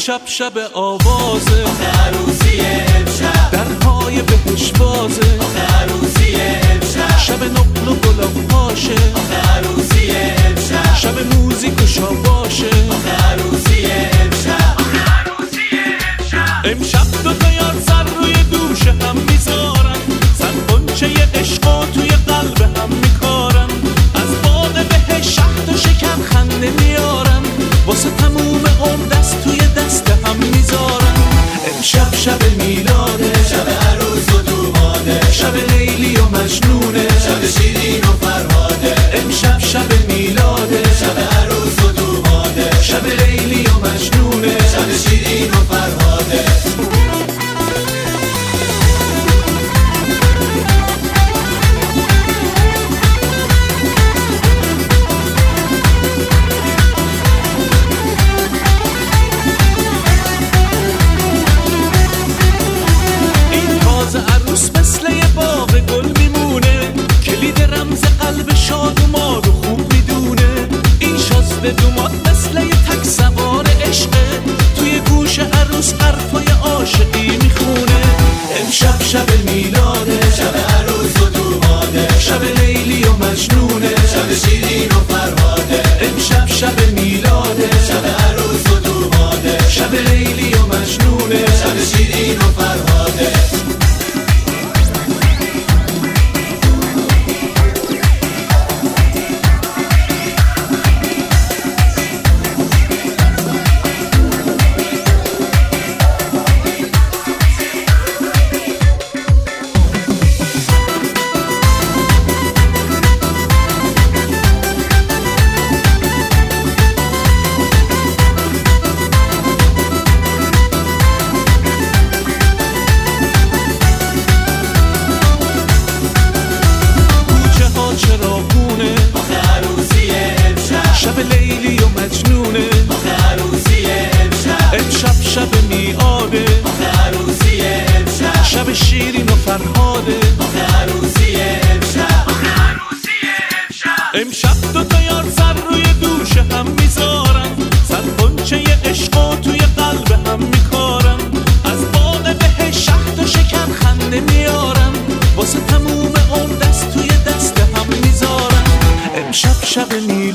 امشب شب آوازه، آخه عروسی امشب درهای بهش بازه، آخه عروسی امشب شب نقل و گلاب پاشه، آخه عروسی امشب شب موزیک و شاباشه، آخه عروسی امشب امشب دو تا یار سر روی دوش هم میذارن، صد غنچه عشقا توی قلب هم میکارن، از باغ بهش شهد و شکر خنده میارن، واسه تموم عمر دست توی دست هم میذارن. امشب شب میلاده، شب عروس و دوماده، شب لیلی و مجنونه، شب شیرین و فرهاده، امشب شب میلاده، شب عروس و دوماده، شب لیلی و مجنونه، شب شیرین و فرهاده. این تازه عروس مثل یه باغ گل میمونه، کلید رمز قلب شاد و ماد و خوب میدونه، این شازده دوماد مثل یه تک سوار عشقه، توی گوش عروس حرفای عاشقی میخونه. امشب شب میلاده، شب عروس و دوماده، شب لیلی و مجنونه، شب شیرین و فرهاده، امشب شب میلاده، شب عروس و دوماده، شب لیلی و مجنونه، شب شیرین و فرهاده. کوچه ها چراغونه، آخه عروسی امشب، شب لیلی و مجنونه، آخه عروسی امشب، امشب شب میعاده، آخه عروسی امشب، شب شیرین و فرهاده، آخه عروسی امشب، امشب دو تا یار سر روی دوش هم میذارن، صد غنچه عشقا توی قلب هم میکارن، از باغ بهش شهد و شکر خنده میارن، واسه تموم عمر دست توی دست هم میذارن. امشب شب